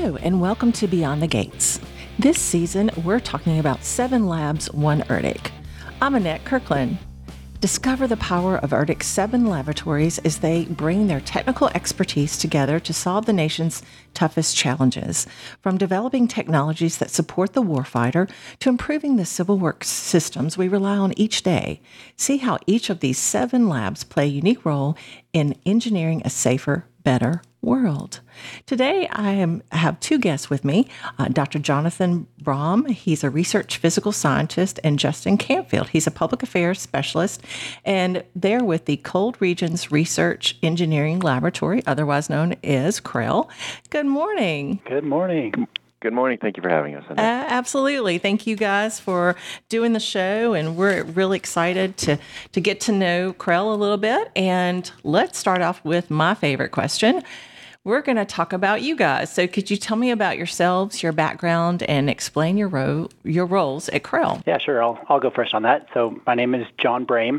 Hello, and welcome to Beyond the Gates. This season, we're talking about 7 Labs, 1 ERDC. I'm Annette Kirkland. Discover the power of ERDC's 7 laboratories as they bring their technical expertise together to solve the nation's toughest challenges, from developing technologies that support the warfighter to improving the civil works systems we rely on each day. See how each of these 7 labs play a unique role in engineering a safer, better world. Today, I have 2 guests with me, Dr. Jonathan Brahm. He's a research physical scientist, and Justin Campfield. He's a public affairs specialist, and they're with the Cold Regions Research Engineering Laboratory, otherwise known as CREL. Good morning. Good morning. Good morning. Thank you for having us. Absolutely. Thank you guys for doing the show, and we're really excited to get to know CREL a little bit. And let's start off with my favorite question. We're going to talk about you guys. So could you tell me about yourselves, your background, and explain your roles at CREL? Yeah, sure. I'll go first on that. So my name is John Brahm.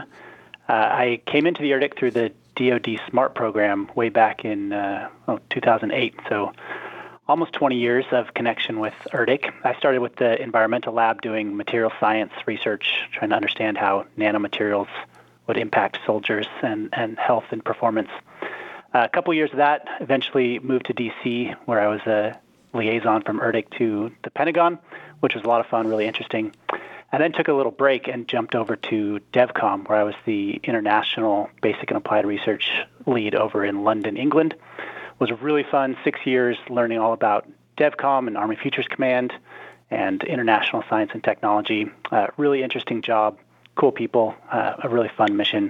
I came into the ERDC through the DoD SMART program way back in 2008. So almost 20 years of connection with ERDC. I started with the environmental lab doing material science research, trying to understand how nanomaterials would impact soldiers and health and performance. A couple years of that, eventually moved to D.C., where I was a liaison from ERDC to the Pentagon, which was a lot of fun, really interesting. And then took a little break and jumped over to DevCom, where I was the international basic and applied research lead over in London, England. It was really fun, 6 years learning all about DevCom and Army Futures Command and international science and technology. Really interesting job, cool people, a really fun mission.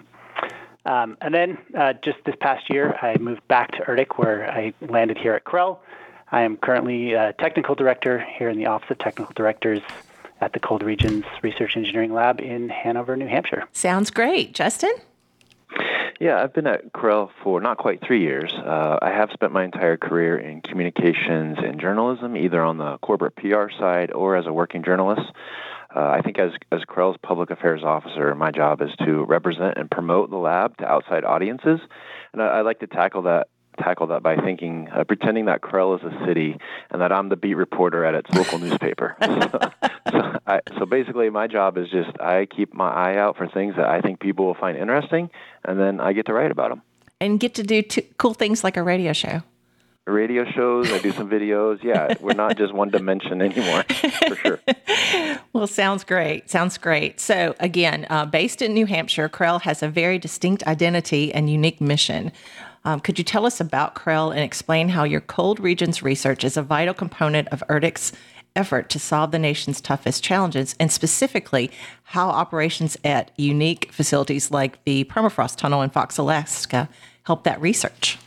And then just this past year, I moved back to ERDC, where I landed here at CREL. I am currently technical director here in the Office of Technical Directors at the Cold Regions Research Engineering Lab in Hanover, New Hampshire. Sounds great. Justin? Yeah, I've been at CREL for not quite 3 years. I have spent my entire career in communications and journalism, either on the corporate PR side or as a working journalist. I think as CREL's public affairs officer, my job is to represent and promote the lab to outside audiences, and I like to tackle that by pretending that CREL is a city and that I'm the beat reporter at its local newspaper. So basically, my job is just I keep my eye out for things that I think people will find interesting, and then I get to write about them. And get to do cool things like a radio show. Radio shows, I do some videos. Yeah, we're not just one dimension anymore, for sure. Well, sounds great. So again, based in New Hampshire, CREL has a very distinct identity and unique mission. Could you tell us about CREL and explain how your Cold Regions research is a vital component of ERDC's effort to solve the nation's toughest challenges, and specifically how operations at unique facilities like the Permafrost Tunnel in Fox, Alaska help that research?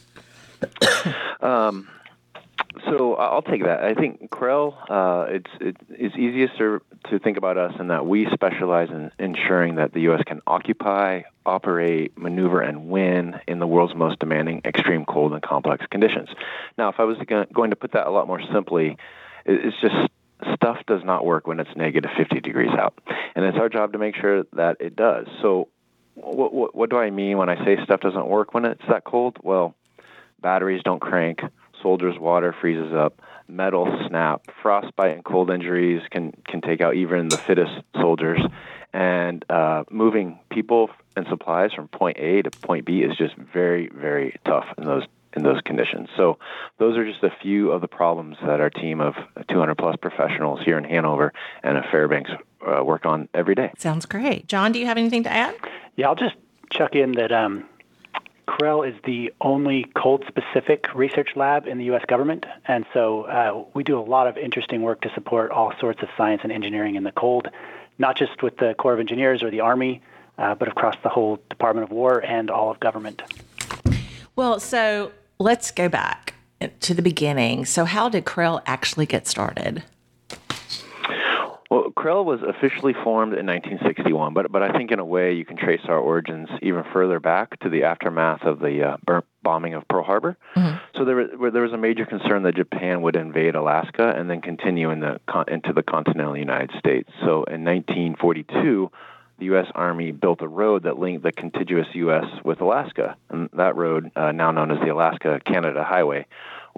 So I'll take that. I think CREL, it's easiest to think about us in that we specialize in ensuring that the U.S. can occupy, operate, maneuver, and win in the world's most demanding, extreme cold and complex conditions. Now, if I was going to put that a lot more simply, it's just stuff does not work when it's negative 50 degrees out. And it's our job to make sure that it does. So what do I mean when I say stuff doesn't work when it's that cold? Well, batteries don't crank, soldiers' water freezes up, metal snap, frostbite and cold injuries can take out even the fittest soldiers, and moving people and supplies from point A to point B is just very, very tough in those conditions. So those are just a few of the problems that our team of 200-plus professionals here in Hanover and at Fairbanks work on every day. Sounds great. John, do you have anything to add? Yeah, I'll just chuck in that CREL is the only cold-specific research lab in the U.S. government, and so we do a lot of interesting work to support all sorts of science and engineering in the cold, not just with the Corps of Engineers or the Army, but across the whole Department of War and all of government. Well, so let's go back to the beginning. So how did CREL actually get started? Well, CREL was officially formed in 1961, but I think in a way you can trace our origins even further back to the aftermath of the bombing of Pearl Harbor. Mm-hmm. So there was a major concern that Japan would invade Alaska and then continue into the continental United States. So in 1942, the U.S. Army built a road that linked the contiguous U.S. with Alaska, and that road, now known as the Alaska-Canada Highway,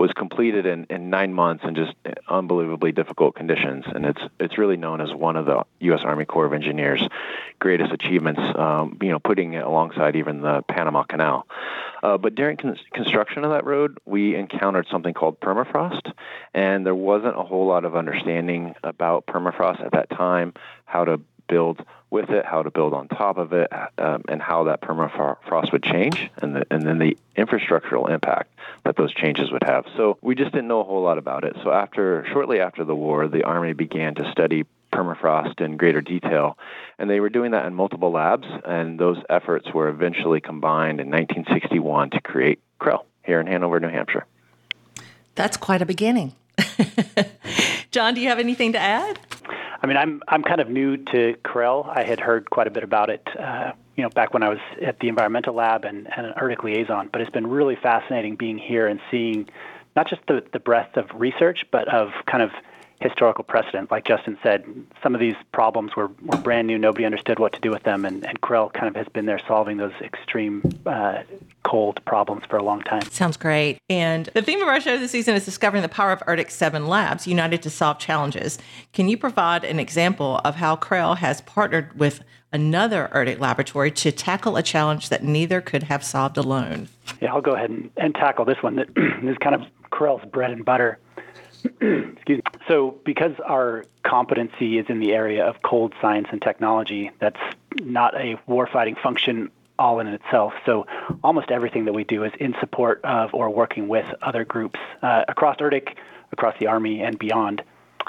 was completed in 9 months in just unbelievably difficult conditions. And it's really known as one of the U.S. Army Corps of Engineers' greatest achievements, putting it alongside even the Panama Canal. But during construction of that road, we encountered something called permafrost, and there wasn't a whole lot of understanding about permafrost at that time, how to build with it, how to build on top of it, and how that permafrost would change, and then the infrastructural impact that those changes would have. So we just didn't know a whole lot about it. So shortly after the war, the Army began to study permafrost in greater detail, and they were doing that in multiple labs, and those efforts were eventually combined in 1961 to create CREL here in Hanover, New Hampshire. That's quite a beginning. John, do you have anything to add? I mean, I'm kind of new to CREL. I had heard quite a bit about it, back when I was at the environmental lab and an ERDC liaison. But it's been really fascinating being here and seeing not just the breadth of research, but of kind of historical precedent. Like Justin said, some of these problems were brand new. Nobody understood what to do with them, and CREL kind of has been there solving those extreme cold problems for a long time. Sounds great. And the theme of our show this season is discovering the power of ERDC's 7 labs, united to solve challenges. Can you provide an example of how CREL has partnered with another ERDC laboratory to tackle a challenge that neither could have solved alone? Yeah, I'll go ahead and tackle this one. This is kind of CREL's bread and butter. Excuse me. So because our competency is in the area of cold science and technology, that's not a warfighting function all in itself. So almost everything that we do is in support of or working with other groups across ERDC, across the Army, and beyond.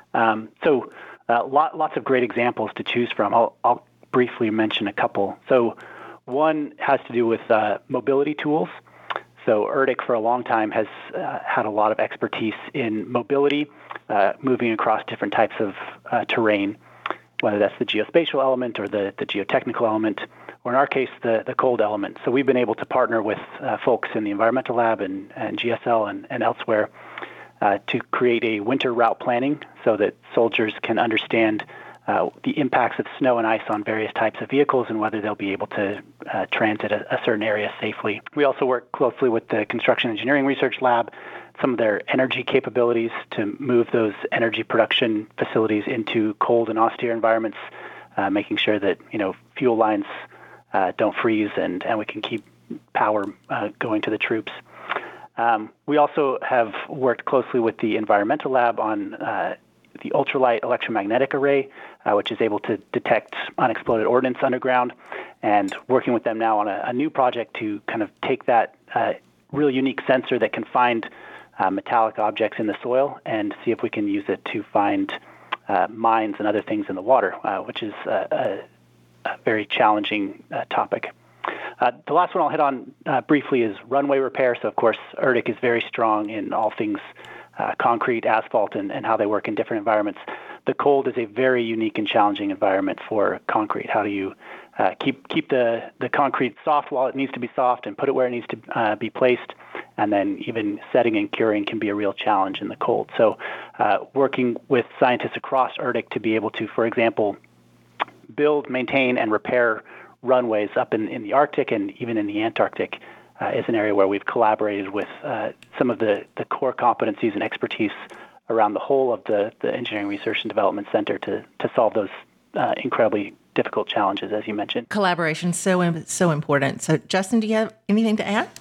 Lots of great examples to choose from. I'll briefly mention a couple. So one has to do with mobility tools. So ERDC for a long time has had a lot of expertise in mobility, moving across different types of terrain, whether that's the geospatial element or the geotechnical element, or in our case, the cold element. So we've been able to partner with folks in the environmental lab and GSL and elsewhere to create a winter route planning so that soldiers can understand the impacts of snow and ice on various types of vehicles and whether they'll be able to transit a certain area safely. We also work closely with the Construction Engineering Research Lab, some of their energy capabilities to move those energy production facilities into cold and austere environments, making sure that fuel lines don't freeze and we can keep power going to the troops. We also have worked closely with the Environmental Lab on the ultralight electromagnetic array, which is able to detect unexploded ordnance underground, and working with them now on a new project to kind of take that really unique sensor that can find metallic objects in the soil and see if we can use it to find mines and other things in the water, which is a very challenging topic. The last one I'll hit on briefly is runway repair. So, of course, ERDC is very strong in all things concrete, asphalt, and how they work in different environments. The cold is a very unique and challenging environment for concrete. How do you keep the concrete soft while it needs to be soft and put it where it needs to be placed? And then even setting and curing can be a real challenge in the cold. So working with scientists across ERDC to be able to, for example, build, maintain, and repair runways up in the Arctic and even in the Antarctic is an area where we've collaborated with some of the core competencies and expertise around the whole of the Engineering Research and Development Center to solve those incredibly difficult challenges, as you mentioned. Collaboration, so important. So, Justin, do you have anything to add?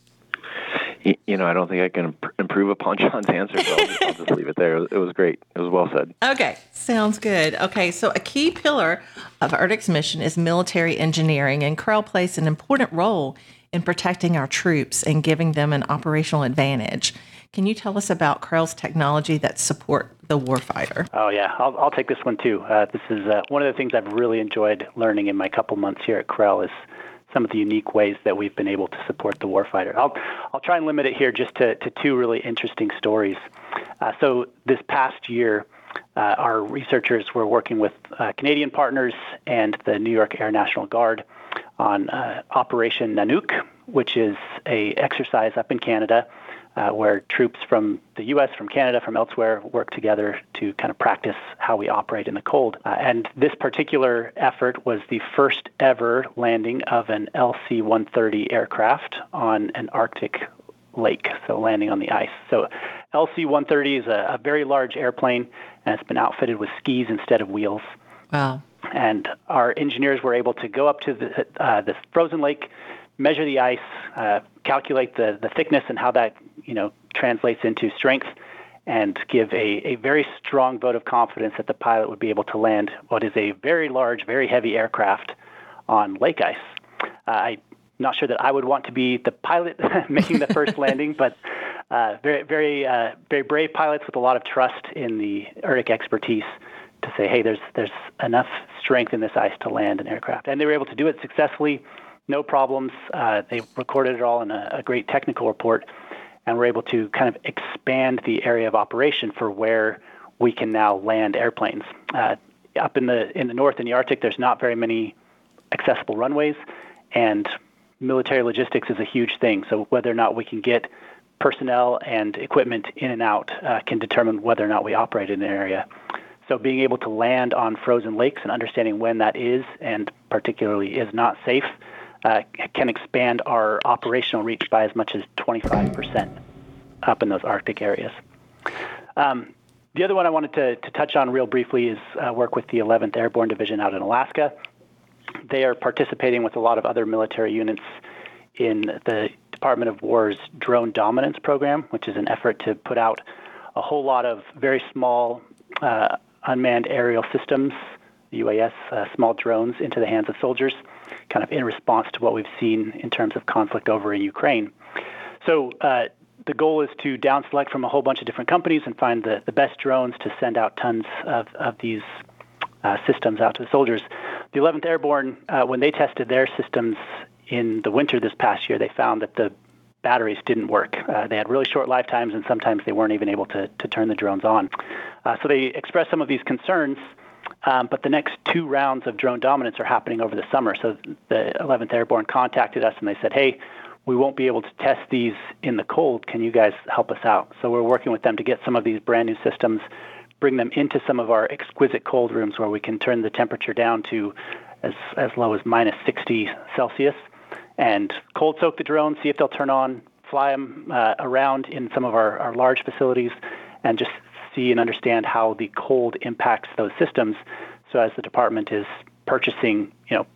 I don't think I can improve upon John's answer, so I'll just leave it there. It was great. It was well said. Okay, sounds good. Okay, so a key pillar of ERDC's mission is military engineering, and CREL plays an important role in protecting our troops and giving them an operational advantage. Can you tell us about CREL's technology that support the warfighter? Oh, yeah. I'll take this one, too. This is one of the things I've really enjoyed learning in my couple months here at CREL is some of the unique ways that we've been able to support the warfighter. I'll try and limit it here just to two really interesting stories. So this past year, our researchers were working with Canadian partners and the New York Air National Guard on Operation Nanook, which is a exercise up in Canada where troops from the U.S., from Canada, from elsewhere work together to kind of practice how we operate in the cold. And this particular effort was the first ever landing of an LC-130 aircraft on an Arctic lake, so landing on the ice. So LC-130 is a very large airplane, and it's been outfitted with skis instead of wheels. Wow. And our engineers were able to go up to this frozen lake, measure the ice, calculate the thickness and how that translates into strength, and give a very strong vote of confidence that the pilot would be able to land what is a very large, very heavy aircraft on lake ice. I'm not sure that I would want to be the pilot making the first landing, but very, very, very brave pilots with a lot of trust in the ERDC expertise to say, hey, there's enough strength in this ice to land an aircraft. And they were able to do it successfully, no problems. They recorded it all in a great technical report, and were able to kind of expand the area of operation for where we can now land airplanes. Up in the north, in the Arctic, there's not very many accessible runways, and military logistics is a huge thing. So whether or not we can get personnel and equipment in and out can determine whether or not we operate in an area. So being able to land on frozen lakes and understanding when that is and particularly is not safe can expand our operational reach by as much as 25% up in those Arctic areas. The other one I wanted to touch on real briefly is work with the 11th Airborne Division out in Alaska. They are participating with a lot of other military units in the Department of War's Drone Dominance Program, which is an effort to put out a whole lot of very small unmanned aerial systems, UAS, small drones, into the hands of soldiers, kind of in response to what we've seen in terms of conflict over in Ukraine. So the goal is to down select from a whole bunch of different companies and find the best drones to send out tons of these systems out to the soldiers. The 11th Airborne, when they tested their systems in the winter this past year, they found that the batteries didn't work. They had really short lifetimes, and sometimes they weren't even able to turn the drones on. So they expressed some of these concerns, but the next 2 rounds of drone dominance are happening over the summer. So the 11th Airborne contacted us, and they said, hey, we won't be able to test these in the cold. Can you guys help us out? So we're working with them to get some of these brand new systems, bring them into some of our exquisite cold rooms where we can turn the temperature down to as low as minus 60 Celsius, and cold soak the drones, see if they'll turn on, fly them around in some of our large facilities, and just see and understand how the cold impacts those systems. So as the department is purchasing,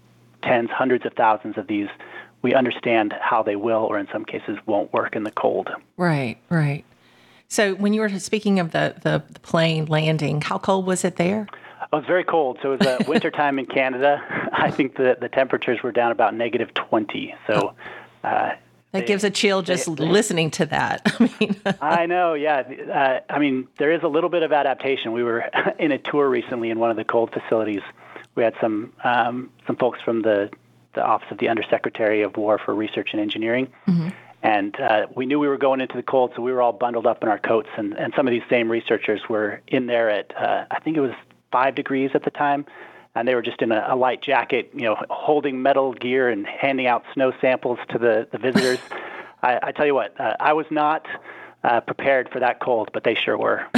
tens, hundreds of thousands of these, we understand how they will, or in some cases won't work in the cold. Right, right. So when you were speaking of the plane landing, how cold was it there? It was very cold. So it was wintertime in Canada. I think the temperatures were down about negative 20. So that gives a chill just listening to that. I know, yeah. There is a little bit of adaptation. We were in a tour recently in one of the cold facilities. We had some folks from the Office of the Undersecretary of War for Research and Engineering. Mm-hmm. And we knew we were going into the cold, so we were all bundled up in our coats. And some of these same researchers were in there at, I think it was 5 degrees at the time. And they were just in a light jacket, holding metal gear and handing out snow samples to the visitors. I tell you what, I was not prepared for that cold, but they sure were.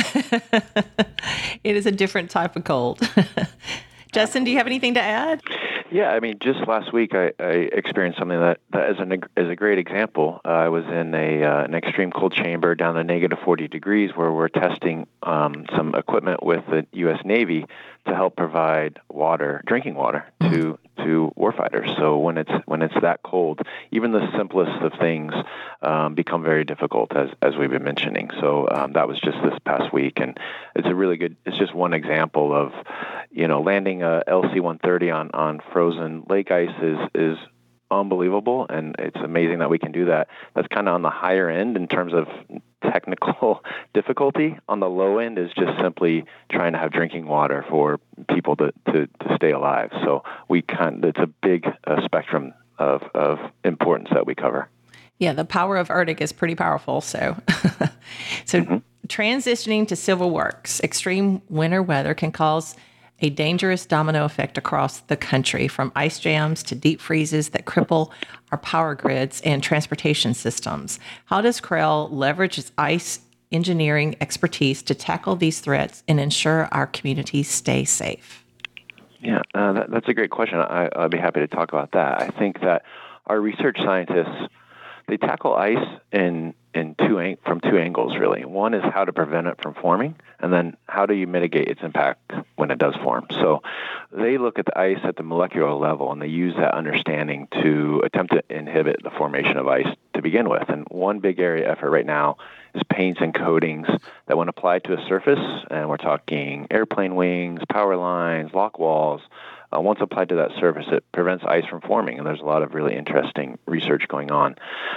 It is a different type of cold. Justin, do you have anything to add? Yeah, just last week I experienced something that is a great example. I was in an extreme cold chamber down to negative 40 degrees where we're testing some equipment with the U.S. Navy to help provide drinking water to warfighters. So when it's that cold, even the simplest of things become very difficult, as we've been mentioning. So that was just this past week, and it's just one example of landing a LC-130 on frozen lake ice is unbelievable, and it's amazing that we can do that. That's kind of on the higher end in terms of technical difficulty. On the low end is just simply trying to have drinking water for people to stay alive. So it's a big spectrum of importance that we cover. Yeah, the power of ERDC is pretty powerful. So mm-hmm. Transitioning to civil works, extreme winter weather can cause a dangerous domino effect across the country, from ice jams to deep freezes that cripple our power grids and transportation systems. How does CREL leverage its ice engineering expertise to tackle these threats and ensure our communities stay safe? Yeah, that's a great question. I'd be happy to talk about that. I think that our research scientists, they tackle ice in from two angles, really. One is how to prevent it from forming, and then how do you mitigate its impact when it does form. So they look at the ice at the molecular level, and they use that understanding to attempt to inhibit the formation of ice to begin with. And one big area effort right now is paints and coatings that, when applied to a surface, and we're talking airplane wings, power lines, lock walls, once applied to that surface, it prevents ice from forming, and there's a lot of really interesting research going on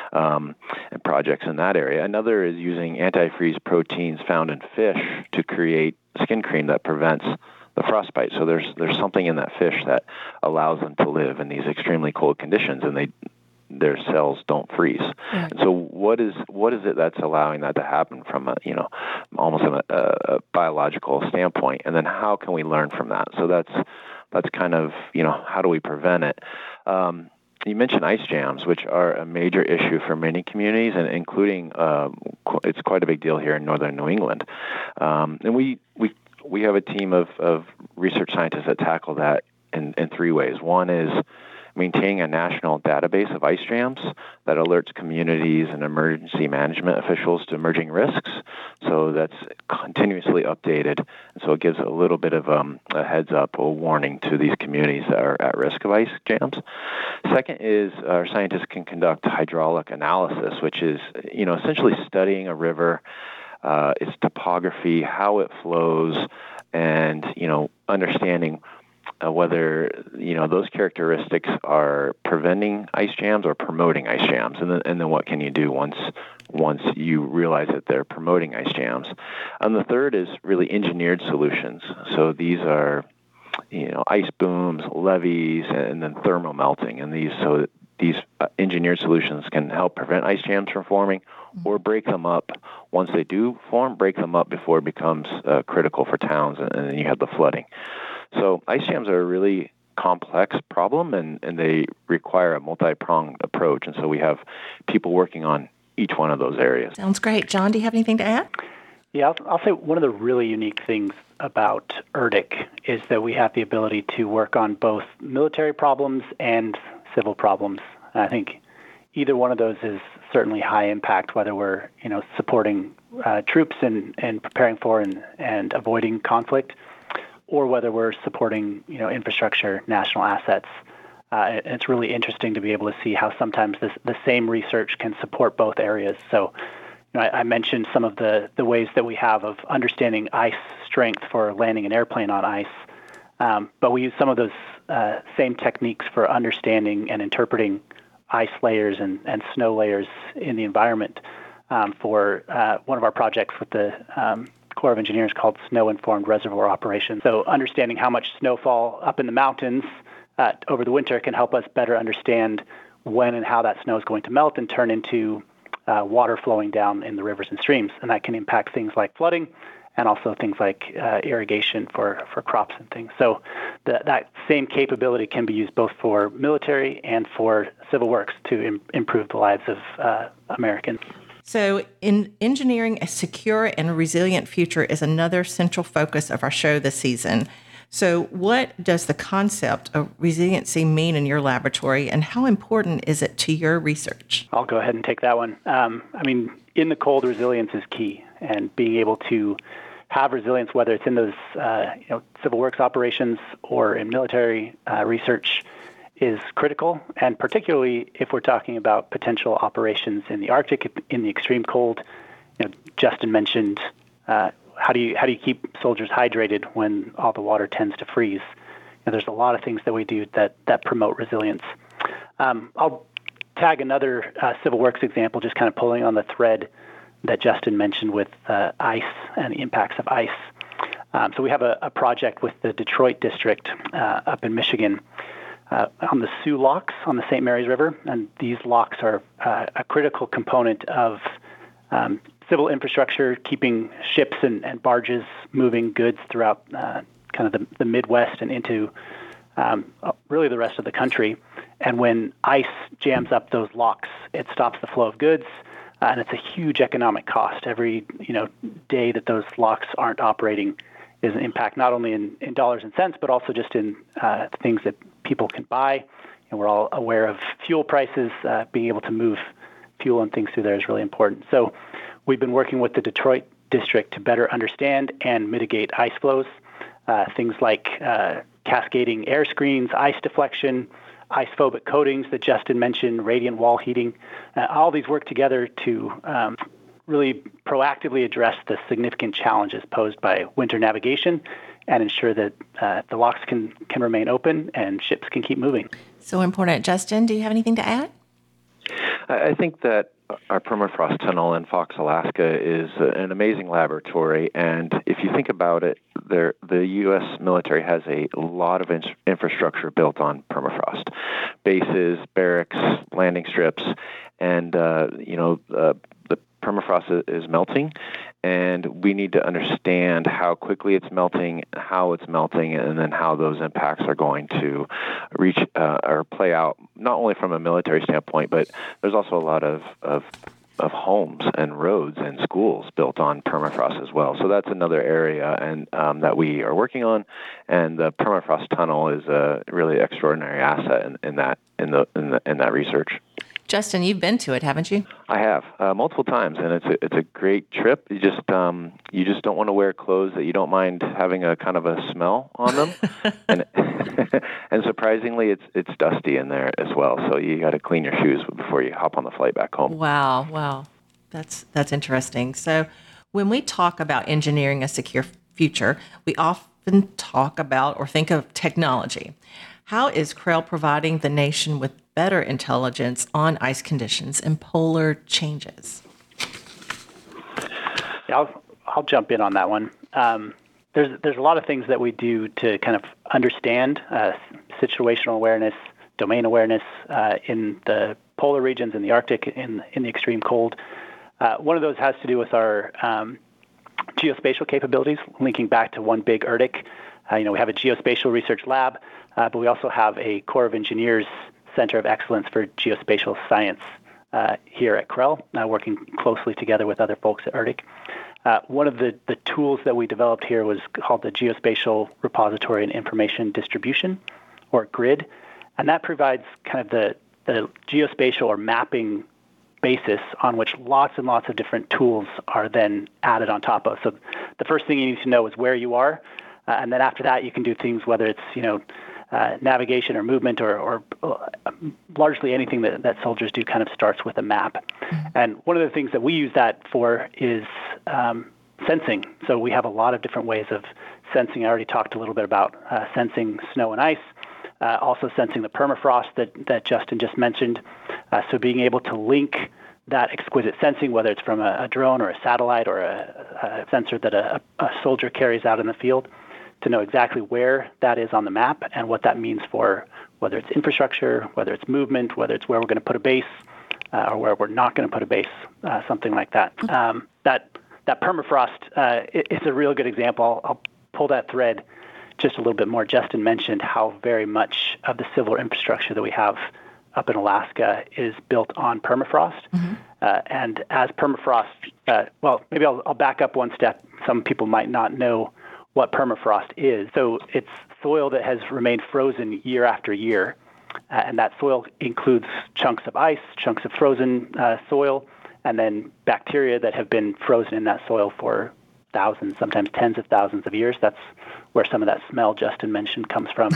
and projects in that area. Another is using antifreeze proteins found in fish to create skin cream that prevents the frostbite. So there's something in that fish that allows them to live in these extremely cold conditions, and their cells don't freeze. Right. And so what is it that's allowing that to happen from almost a biological standpoint, and then how can we learn from that? So that's kind of, how do we prevent it? You mentioned ice jams, which are a major issue for many communities, and including it's quite a big deal here in northern New England. And we have a team of research scientists that tackle that in three ways. One is maintaining a national database of ice jams that alerts communities and emergency management officials to emerging risks. So that's continuously updated. And so it gives a little bit of a heads up, a warning to these communities that are at risk of ice jams. Second is our scientists can conduct hydraulic analysis, which is, essentially studying a river, its topography, how it flows, and, understanding whether those characteristics are preventing ice jams or promoting ice jams, and then what can you do once you realize that they're promoting ice jams. And the third is really engineered solutions. So these are ice booms, levees, and then thermal melting, and these engineered solutions can help prevent ice jams from forming or break them up. Once they do form, break them up before it becomes critical for towns, and then you have the flooding. So ice jams are a really complex problem, and they require a multi-pronged approach. And so we have people working on each one of those areas. Sounds great. John, do you have anything to add? Yeah, I'll say one of the really unique things about ERDC is that we have the ability to work on both military problems and civil problems. And I think either one of those is certainly high impact, whether we're supporting troops and preparing for and avoiding conflict, or whether we're supporting, infrastructure, national assets. And it's really interesting to be able to see how sometimes the same research can support both areas. So, I mentioned some of the ways that we have of understanding ice strength for landing an airplane on ice, but we use some of those same techniques for understanding and interpreting ice layers and snow layers in the environment for one of our projects with the Corps of Engineers called Snow-Informed Reservoir Operations. So understanding how much snowfall up in the mountains over the winter can help us better understand when and how that snow is going to melt and turn into water flowing down in the rivers and streams. And that can impact things like flooding and also things like irrigation for crops and things. So that same capability can be used both for military and for civil works to improve the lives of Americans. So in engineering a secure and resilient future is another central focus of our show this season. So what does the concept of resiliency mean in your laboratory, and how important is it to your research? I'll go ahead and take that one. In the cold, resilience is key, and being able to have resilience, whether it's in those civil works operations or in military research, is critical, and particularly if we're talking about potential operations in the Arctic in the extreme cold. Justin mentioned how do you keep soldiers hydrated when all the water tends to freeze? There's a lot of things that we do that promote resilience. I'll tag another civil works example, just kind of pulling on the thread that Justin mentioned with ice and the impacts of ice. So we have a project with the Detroit district up in Michigan on the Sioux Locks on the St. Mary's River, and these locks are a critical component of civil infrastructure, keeping ships and barges moving goods throughout kind of the Midwest and into really the rest of the country. And when ice jams up those locks, it stops the flow of goods, and it's a huge economic cost. Every day that those locks aren't operating is an impact not only in dollars and cents, but also just in things that people can buy. And we're all aware of fuel prices, being able to move fuel and things through there is really important. So we've been working with the Detroit district to better understand and mitigate ice flows, things like cascading air screens, ice deflection, ice-phobic coatings that Justin mentioned, radiant wall heating. All these work together to really proactively address the significant challenges posed by winter navigation and ensure that the locks can remain open and ships can keep moving. So important. Justin, do you have anything to add? I think that our permafrost tunnel in Fox, Alaska is an amazing laboratory, and if you think about it, the U.S. military has a lot of infrastructure built on permafrost. Bases, barracks, landing strips, and the permafrost is melting, and we need to understand how quickly it's melting, how it's melting, and then how those impacts are going to reach or play out, not only from a military standpoint, but there's also a lot of homes and roads and schools built on permafrost as well. So that's another area and that we are working on, and the permafrost tunnel is a really extraordinary asset in that research. Justin, you've been to it, haven't you? I have multiple times, and it's a great trip. You just don't want to wear clothes that you don't mind having a kind of a smell on them, and surprisingly, it's dusty in there as well. So you got to clean your shoes before you hop on the flight back home. Wow, that's interesting. So when we talk about engineering a secure future, we often talk about or think of technology. How is Crell providing the nation with better intelligence on ice conditions and polar changes? Yeah, I'll jump in on that one. There's a lot of things that we do to kind of understand situational awareness, domain awareness in the polar regions, in the Arctic, in the extreme cold. One of those has to do with our geospatial capabilities, linking back to one big ERDC. We have a geospatial research lab, but we also have a Corps of Engineers Center of Excellence for Geospatial Science here at Crell, working closely together with other folks at ERDC. One of the tools that we developed here was called the Geospatial Repository and Information Distribution, or GRID, and that provides kind of the geospatial or mapping basis on which lots and lots of different tools are then added on top of. So the first thing you need to know is where you are, and then after that you can do things, whether it's navigation or movement or largely anything that soldiers do kind of starts with a map. Mm-hmm. And one of the things that we use that for is sensing. So we have a lot of different ways of sensing. I already talked a little bit about sensing snow and ice, also sensing the permafrost that Justin just mentioned. So being able to link that exquisite sensing, whether it's from a drone or a satellite or a sensor that a soldier carries out in the field, to know exactly where that is on the map and what that means for whether it's infrastructure, whether it's movement, whether it's where we're going to put a base or where we're not going to put a base, something like that. That permafrost, it's a real good example. I'll pull that thread just a little bit more. Justin mentioned how very much of the civil infrastructure that we have up in Alaska is built on permafrost. Mm-hmm. And as permafrost, maybe I'll back up one step. Some people might not know what permafrost is. So it's soil that has remained frozen year after year, and that soil includes chunks of ice, chunks of frozen soil, and then bacteria that have been frozen in that soil for thousands, sometimes tens of thousands of years. That's where some of that smell Justin mentioned comes from.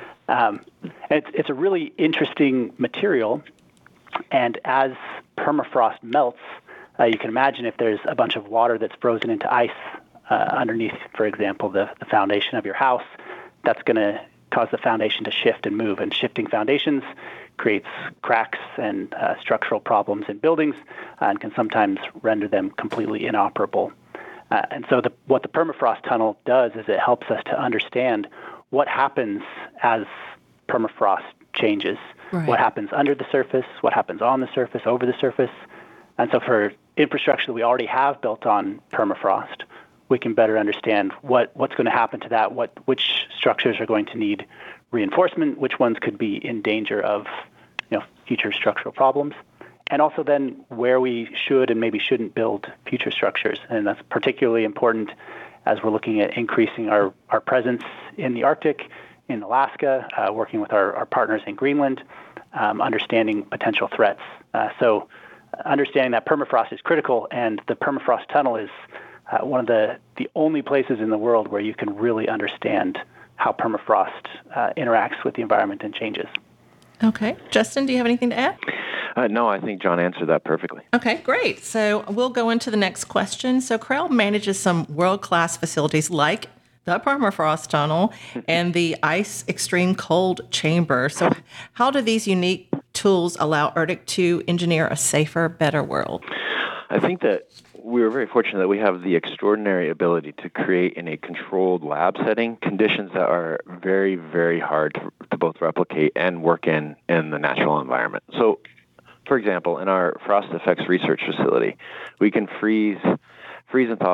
It's a really interesting material, and as permafrost melts, you can imagine if there's a bunch of water that's frozen into ice underneath, for example, the foundation of your house, that's going to cause the foundation to shift and move. And shifting foundations creates cracks and structural problems in buildings and can sometimes render them completely inoperable. And so what the permafrost tunnel does is it helps us to understand what happens as permafrost changes, right. What happens under the surface, what happens on the surface, over the surface. And so for infrastructure that we already have built on permafrost, we can better understand what's going to happen to that, which structures are going to need reinforcement, which ones could be in danger of future structural problems, and also then where we should and maybe shouldn't build future structures. And that's particularly important as we're looking at increasing our presence in the Arctic, in Alaska, working with our partners in Greenland, understanding potential threats. So understanding that permafrost is critical, and the permafrost tunnel is one of the only places in the world where you can really understand how permafrost interacts with the environment and changes. Okay. Justin, do you have anything to add? No, I think John answered that perfectly. Okay, great. So we'll go into the next question. So CREL manages some world-class facilities like the permafrost tunnel and the ice extreme cold chamber. So how do these unique tools allow ERDC to engineer a safer, better world? I think that we were very fortunate that we have the extraordinary ability to create in a controlled lab setting conditions that are very, very hard to both replicate and work in the natural environment. So, for example, in our frost effects research facility, we can freeze and thaw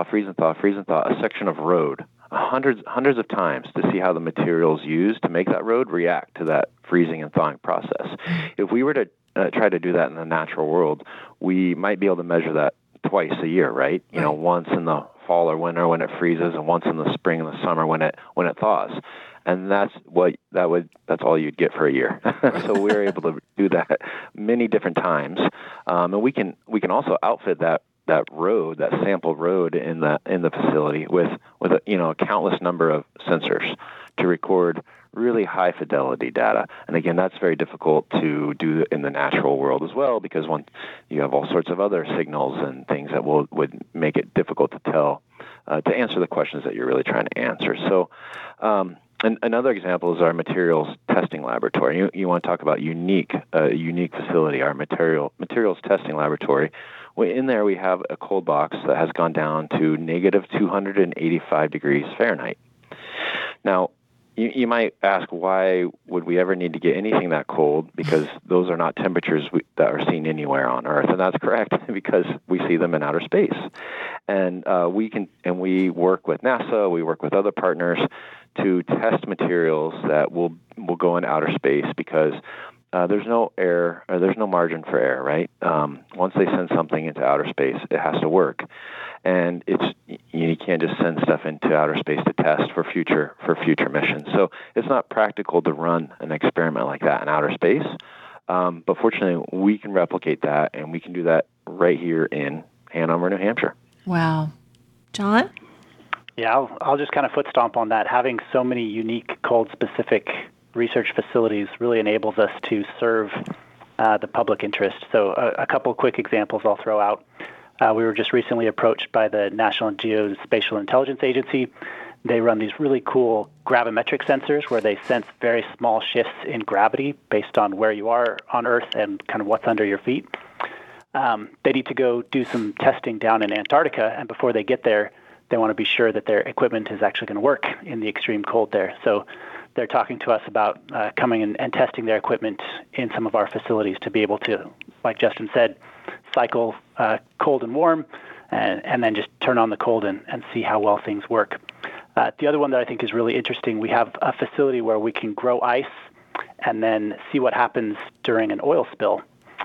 a section of road hundreds of times to see how the materials used to make that road react to that freezing and thawing process. If we were to try to do that in the natural world, we might be able to measure that twice a year, right? You know, once in the fall or winter when it freezes, and once in the spring and the summer when it thaws. And that's all you'd get for a year. So we're able to do that many different times, and we can also outfit that road, that sample road in the facility with a countless number of sensors to record really high fidelity data. And again, that's very difficult to do in the natural world as well, because you have all sorts of other signals and things that would make it difficult to tell to answer the questions that you're really trying to answer. So. And another example is our materials testing laboratory. You want to talk about unique facility, our materials testing laboratory. In there we have a cold box that has gone down to negative 285 degrees Fahrenheit. Now, you might ask, why would we ever need to get anything that cold? Because those are not temperatures that are seen anywhere on Earth, and that's correct because we see them in outer space. And we work with NASA, we work with other partners to test materials that will go in outer space, because there's no air, or there's no margin for error, right? Once they send something into outer space, it has to work, and you can't just send stuff into outer space to test for future missions. So it's not practical to run an experiment like that in outer space. But fortunately, we can replicate that, and we can do that right here in Hanover, New Hampshire. Wow, John? Yeah, I'll just kind of foot stomp on that. Having so many unique cold-specific research facilities really enables us to serve the public interest. So a couple quick examples I'll throw out. We were just recently approached by the National Geospatial Intelligence Agency. They run these really cool gravimetric sensors where they sense very small shifts in gravity based on where you are on Earth and kind of what's under your feet. They need to go do some testing down in Antarctica, and before they get there, they want to be sure that their equipment is actually going to work in the extreme cold there. So they're talking to us about coming and testing their equipment in some of our facilities to be able to, like Justin said, cycle cold and warm, and then just turn on the cold and see how well things work. The other one that I think is really interesting, we have a facility where we can grow ice and then see what happens during an oil spill,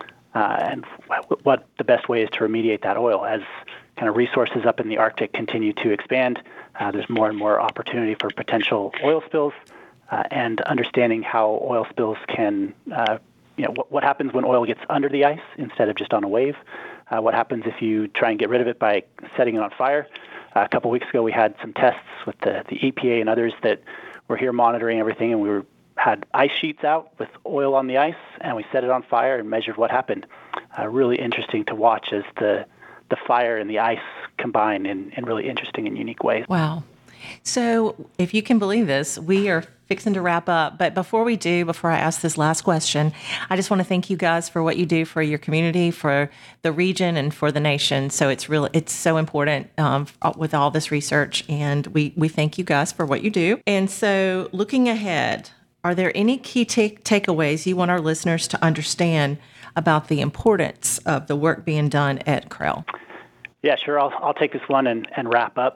and what the best way is to remediate that oil. As kind of resources up in the Arctic continue to expand, there's more and more opportunity for potential oil spills, and understanding how oil spills can, what happens when oil gets under the ice instead of just on a wave. What happens if you try and get rid of it by setting it on fire. A couple weeks ago, we had some tests with the EPA and others that were here monitoring everything, and we had ice sheets out with oil on the ice, and we set it on fire and measured what happened. Really interesting to watch as the fire and the ice combine in really interesting and unique ways. Wow. So if you can believe this, we are fixing to wrap up. But before I ask this last question, I just want to thank you guys for what you do for your community, for the region, and for the nation. So it's so important with all this research, and we thank you guys for what you do. And so looking ahead, are there any key takeaways you want our listeners to understand about the importance of the work being done at CREL? Yeah, sure. I'll take this one and wrap up.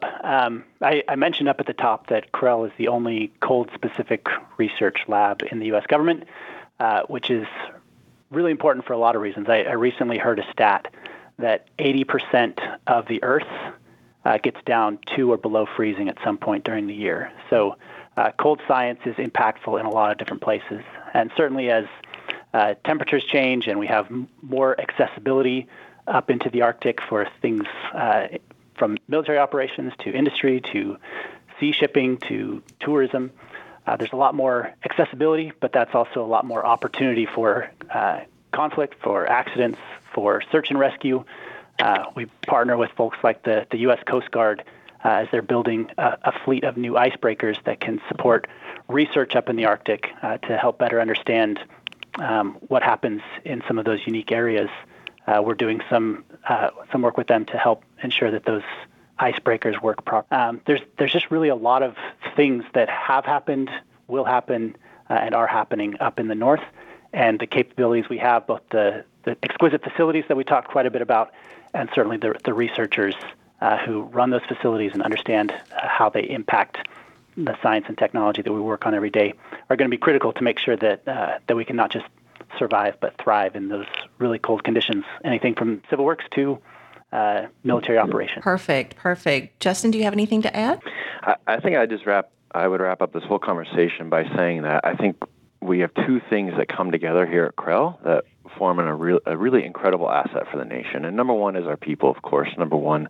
I mentioned up at the top that CREL is the only cold-specific research lab in the U.S. government, which is really important for a lot of reasons. I recently heard a stat that 80% of the Earth gets down to or below freezing at some point during the year. So cold science is impactful in a lot of different places. And certainly as temperatures change and we have more accessibility up into the Arctic for things from military operations to industry to sea shipping to tourism. There's a lot more accessibility, but that's also a lot more opportunity for conflict, for accidents, for search and rescue. We partner with folks like the U.S. Coast Guard as they're building a fleet of new icebreakers that can support research up in the Arctic to help better understand what happens in some of those unique areas. We're doing some work with them to help ensure that those icebreakers work properly. There's just really a lot of things that have happened, will happen, and are happening up in the north. And the capabilities we have, both the exquisite facilities that we talked quite a bit about, and certainly the researchers who run those facilities and understand how they impact the science and technology that we work on every day, are going to be critical to make sure that we can not just survive but thrive in those really cold conditions. Anything from civil works to military operations. Perfect. Justin, do you have anything to add? I think I would wrap up this whole conversation by saying that I think we have two things that come together here at CREL that form a really incredible asset for the nation. And number one is our people, of course. Number one,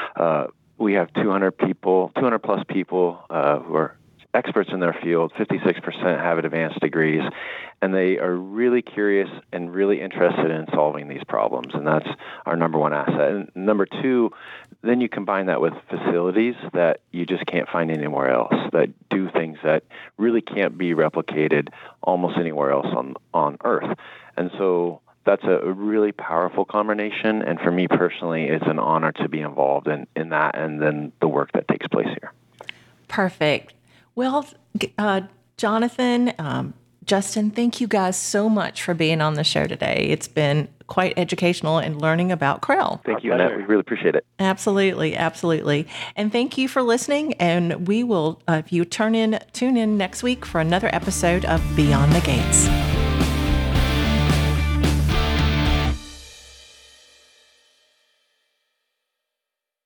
we have 200 plus people who are experts in their field. 56% have advanced degrees, and they are really curious and really interested in solving these problems. And that's our number one asset. And number two, then you combine that with facilities that you just can't find anywhere else, that do things that really can't be replicated almost anywhere else on Earth. And so that's a really powerful combination. And for me personally, it's an honor to be involved in that and then the work that takes place here. Perfect. Well, Jonathan, Justin, thank you guys so much for being on the show today. It's been quite educational and learning about CREL. Thank you, Annette. We really appreciate it. Absolutely. And thank you for listening. And we will, if you tune in next week for another episode of Beyond the Gates.